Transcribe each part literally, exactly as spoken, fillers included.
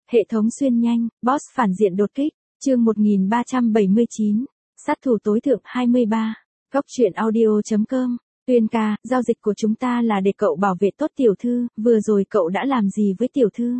Hệ thống xuyên nhanh, boss phản diện đột kích, chương một nghìn ba trăm bảy mươi chín, sát thủ tối thượng hai mươi ba, góc truyện audio.com, Tuyên ca, giao dịch của chúng ta là để cậu bảo vệ tốt tiểu thư, vừa rồi cậu đã làm gì với tiểu thư?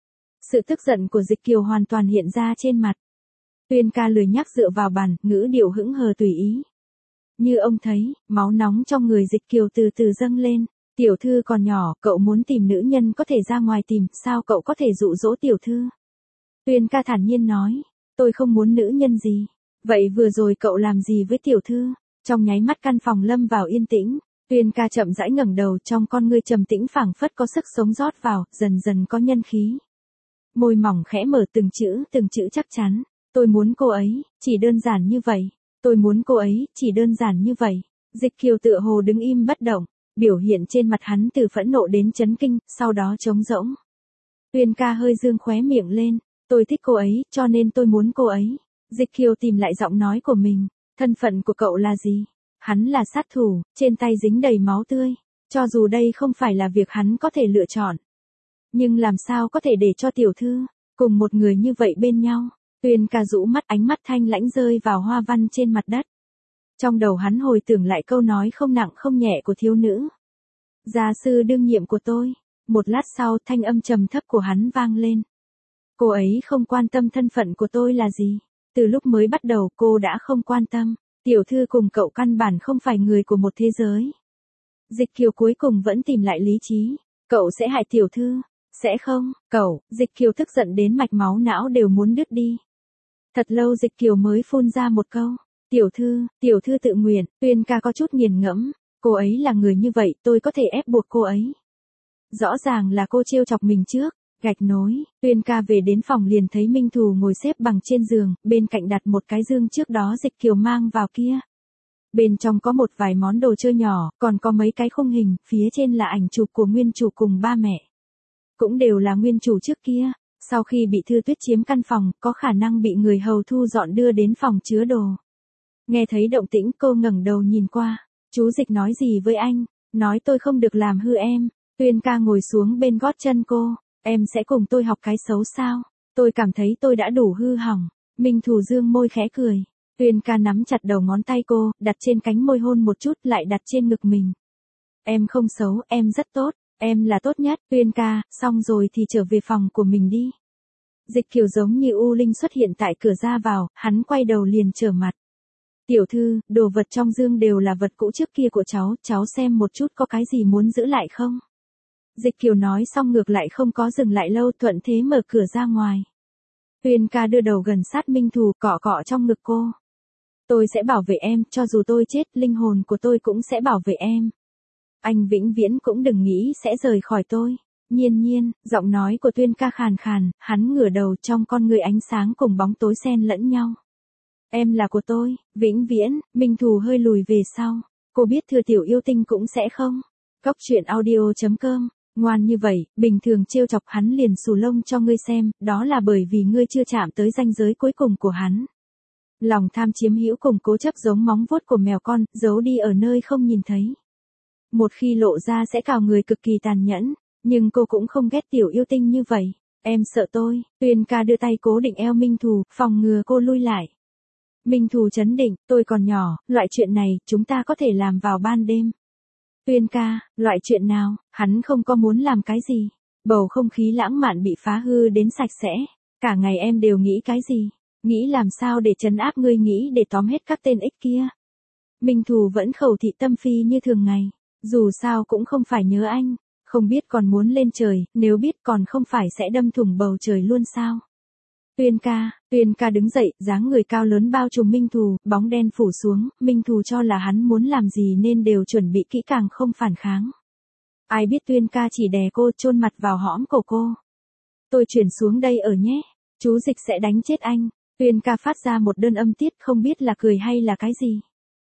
Sự tức giận của Dịch Kiều hoàn toàn hiện ra trên mặt. Tuyên ca lười nhác dựa vào bàn, ngữ điệu hững hờ tùy ý. Như ông thấy, máu nóng trong người Dịch Kiều từ từ dâng lên. Tiểu thư còn nhỏ, cậu muốn tìm nữ nhân có thể ra ngoài tìm, sao cậu có thể dụ dỗ tiểu thư? Tuyên ca thản nhiên nói, tôi không muốn nữ nhân gì. Vậy vừa rồi cậu làm gì với tiểu thư? Trong nháy mắt căn phòng lâm vào yên tĩnh, Tuyên ca chậm rãi ngẩng đầu, trong con ngươi trầm tĩnh phảng phất có sức sống rót vào, dần dần có nhân khí. Môi mỏng khẽ mở từng chữ, từng chữ chắc chắn. Tôi muốn cô ấy, chỉ đơn giản như vậy. Tôi muốn cô ấy, chỉ đơn giản như vậy. Dịch Kiều tựa hồ đứng im bất động. Biểu hiện trên mặt hắn từ phẫn nộ đến chấn kinh, sau đó trống rỗng. Tuyên ca hơi dương khóe miệng lên, tôi thích cô ấy, cho nên tôi muốn cô ấy. Dịch Kiều tìm lại giọng nói của mình, thân phận của cậu là gì? Hắn là sát thủ, trên tay dính đầy máu tươi, cho dù đây không phải là việc hắn có thể lựa chọn. Nhưng làm sao có thể để cho tiểu thư, cùng một người như vậy bên nhau? Tuyên ca rũ mắt, ánh mắt thanh lãnh rơi vào hoa văn trên mặt đất. Trong đầu hắn hồi tưởng lại câu nói không nặng không nhẹ của thiếu nữ. Gia sư đương nhiệm của tôi. Một lát sau thanh âm trầm thấp của hắn vang lên. Cô ấy không quan tâm thân phận của tôi là gì. Từ lúc mới bắt đầu cô đã không quan tâm. Tiểu thư cùng cậu căn bản không phải người của một thế giới. Dịch Kiều cuối cùng vẫn tìm lại lý trí. Cậu sẽ hại tiểu thư. Sẽ không, cậu. Dịch Kiều tức giận đến mạch máu não đều muốn đứt đi. Thật lâu Dịch Kiều mới phun ra một câu. Tiểu thư, tiểu thư tự nguyện. Tuyên ca có chút nghiền ngẫm. Cô ấy là người như vậy, tôi có thể ép buộc cô ấy. Rõ ràng là cô trêu chọc mình trước. Gạch nối, Tuyên ca về đến phòng liền thấy Minh Thù ngồi xếp bằng trên giường, bên cạnh đặt một cái dương trước đó Dịch Kiều mang vào kia. Bên trong có một vài món đồ chơi nhỏ, còn có mấy cái khung hình, phía trên là ảnh chụp của nguyên chủ cùng ba mẹ. Cũng đều là nguyên chủ trước kia. Sau khi bị Thư Tuyết chiếm căn phòng, có khả năng bị người hầu thu dọn đưa đến phòng chứa đồ. Nghe thấy động tĩnh cô ngẩng đầu nhìn qua. Chú Dịch nói gì với anh? Nói tôi không được làm hư em. Tuyên ca ngồi xuống bên gót chân cô. Em sẽ cùng tôi học cái xấu sao? Tôi cảm thấy tôi đã đủ hư hỏng. Minh Thù dương môi khẽ cười. Tuyên ca nắm chặt đầu ngón tay cô, đặt trên cánh môi hôn một chút lại đặt trên ngực mình. Em không xấu, em rất tốt. Em là tốt nhất. Tuyên ca, xong rồi thì trở về phòng của mình đi. Dịch Kiều giống như U Linh xuất hiện tại cửa ra vào, hắn quay đầu liền trở mặt. Tiểu thư, đồ vật trong dương đều là vật cũ trước kia của cháu, cháu xem một chút có cái gì muốn giữ lại không? Dịch Kiều nói xong ngược lại không có dừng lại lâu, thuận thế mở cửa ra ngoài. Tuyên ca đưa đầu gần sát Minh Thù, cọ cọ trong ngực cô. Tôi sẽ bảo vệ em, cho dù tôi chết, linh hồn của tôi cũng sẽ bảo vệ em. Anh vĩnh viễn cũng đừng nghĩ sẽ rời khỏi tôi. Nhiên nhiên, giọng nói của Tuyên ca khàn khàn, hắn ngửa đầu, trong con người ánh sáng cùng bóng tối xen lẫn nhau. Em là của tôi, vĩnh viễn. Minh Thù hơi lùi về sau. Cô biết Thừa Tiểu Yêu Tinh cũng sẽ không. Góc truyện audio.com, ngoan như vậy, bình thường trêu chọc hắn liền xù lông cho ngươi xem, đó là bởi vì ngươi chưa chạm tới ranh giới cuối cùng của hắn. Lòng tham chiếm hữu cùng cố chấp giống móng vuốt của mèo con, giấu đi ở nơi không nhìn thấy. Một khi lộ ra sẽ cào người cực kỳ tàn nhẫn, nhưng cô cũng không ghét Tiểu Yêu Tinh như vậy. Em sợ tôi. Tuyên ca đưa tay cố định eo Minh Thù, phòng ngừa cô lui lại. Minh Thù trấn định, tôi còn nhỏ, loại chuyện này, chúng ta có thể làm vào ban đêm. Tuyên ca, loại chuyện nào, hắn không có muốn làm cái gì. Bầu không khí lãng mạn bị phá hư đến sạch sẽ. Cả ngày em đều nghĩ cái gì? Nghĩ làm sao để trấn áp ngươi, nghĩ để tóm hết các tên ích kia. Minh Thù vẫn khẩu thị tâm phi như thường ngày. Dù sao cũng không phải nhớ anh. Không biết còn muốn lên trời, nếu biết còn không phải sẽ đâm thủng bầu trời luôn sao. Tuyên ca, Tuyên ca đứng dậy, dáng người cao lớn bao trùm Minh Thù, bóng đen phủ xuống, Minh Thù cho là hắn muốn làm gì nên đều chuẩn bị kỹ càng không phản kháng. Ai biết Tuyên ca chỉ đè cô, chôn mặt vào hõm cổ cô. Tôi chuyển xuống đây ở nhé, chú Dịch sẽ đánh chết anh. Tuyên ca phát ra một đơn âm tiết không biết là cười hay là cái gì.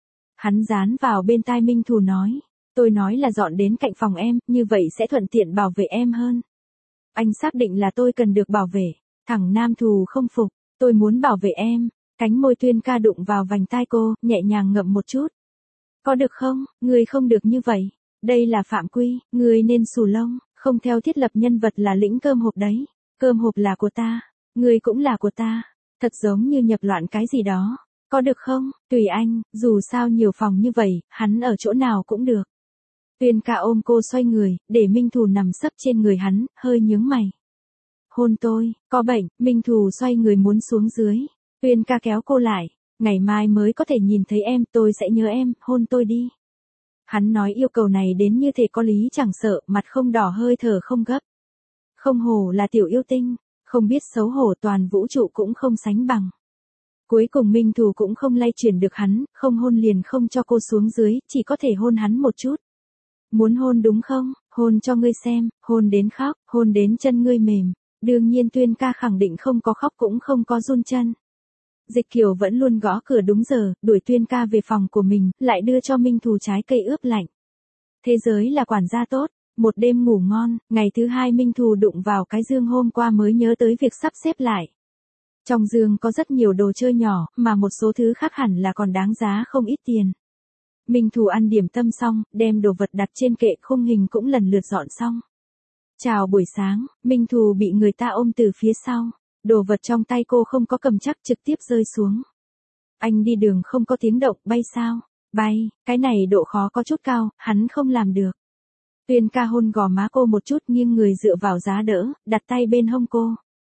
Hắn dán vào bên tai Minh Thù nói, tôi nói là dọn đến cạnh phòng em, như vậy sẽ thuận tiện bảo vệ em hơn. Anh xác định là tôi cần được bảo vệ. Thằng nam Thù không phục, tôi muốn bảo vệ em. Cánh môi Tuyên ca đụng vào vành tai cô, nhẹ nhàng ngậm một chút. Có được không, người không được như vậy. Đây là phạm quy, người nên xù lông, không theo thiết lập nhân vật là lĩnh cơm hộp đấy. Cơm hộp là của ta, ngươi cũng là của ta. Thật giống như nhập loạn cái gì đó. Có được không? Tùy anh, dù sao nhiều phòng như vậy, hắn ở chỗ nào cũng được. Tuyên ca ôm cô xoay người, để Minh Thù nằm sấp trên người hắn, hơi nhướng mày. Hôn tôi, có bệnh, Minh Thù xoay người muốn xuống dưới. Tuyên ca kéo cô lại, ngày mai mới có thể nhìn thấy em, tôi sẽ nhớ em, hôn tôi đi. Hắn nói yêu cầu này đến như thể có lý chẳng sợ, mặt không đỏ hơi thở không gấp. Không hổ là tiểu yêu tinh, không biết xấu hổ toàn vũ trụ cũng không sánh bằng. Cuối cùng Minh Thù cũng không lay chuyển được hắn, không hôn liền không cho cô xuống dưới, chỉ có thể hôn hắn một chút. Muốn hôn đúng không? Hôn cho ngươi xem, hôn đến khóc, hôn đến chân ngươi mềm. Đương nhiên Tuyên ca khẳng định không có khóc cũng không có run chân. Dịch Kiều vẫn luôn gõ cửa đúng giờ, đuổi Tuyên ca về phòng của mình, lại đưa cho Minh Thù trái cây ướp lạnh. Thế giới là quản gia tốt, một đêm ngủ ngon, ngày thứ hai Minh Thù đụng vào cái giường hôm qua mới nhớ tới việc sắp xếp lại. Trong giường có rất nhiều đồ chơi nhỏ, mà một số thứ khác hẳn là còn đáng giá không ít tiền. Minh Thù ăn điểm tâm xong, đem đồ vật đặt trên kệ khung hình cũng lần lượt dọn xong. Chào buổi sáng, Minh Thù bị người ta ôm từ phía sau. Đồ vật trong tay cô không có cầm chắc trực tiếp rơi xuống. Anh đi đường không có tiếng động, bay sao? Bay, cái này độ khó có chút cao, hắn không làm được. Tuyên ca hôn gò má cô một chút nghiêng người dựa vào giá đỡ, đặt tay bên hông cô.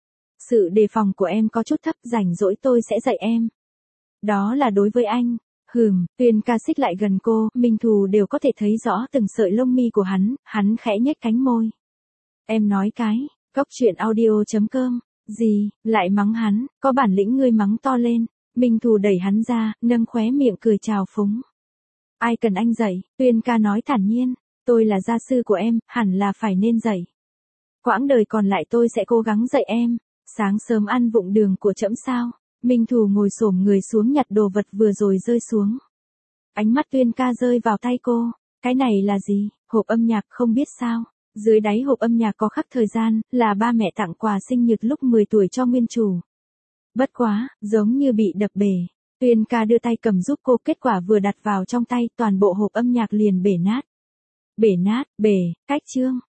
Sự đề phòng của em có chút thấp, rảnh rỗi tôi sẽ dạy em. Đó là đối với anh. Hừm, Tuyên ca xích lại gần cô, Minh Thù đều có thể thấy rõ từng sợi lông mi của hắn, hắn khẽ nhếch cánh môi. Em nói cái, góc truyện audio chấm com. Gì, lại mắng hắn, có bản lĩnh ngươi mắng to lên. Minh Thù đẩy hắn ra, nâng khóe miệng cười chào phúng. Ai cần anh dạy? Tuyên ca nói thản nhiên, tôi là gia sư của em, hẳn là phải nên dạy. Quãng đời còn lại tôi sẽ cố gắng dạy em. Sáng sớm ăn vụng đường của trẫm sao? Minh Thù ngồi xổm người xuống nhặt đồ vật vừa rồi rơi xuống. Ánh mắt Tuyên ca rơi vào tay cô. Cái này là gì? Hộp âm nhạc không biết sao? Dưới đáy hộp âm nhạc có khắc thời gian, là ba mẹ tặng quà sinh nhật lúc mười tuổi cho nguyên chủ. Bất quá, giống như bị đập bể. Tuyên ca đưa tay cầm giúp cô, kết quả vừa đặt vào trong tay, toàn bộ hộp âm nhạc liền bể nát. Bể nát, bể, cách chương.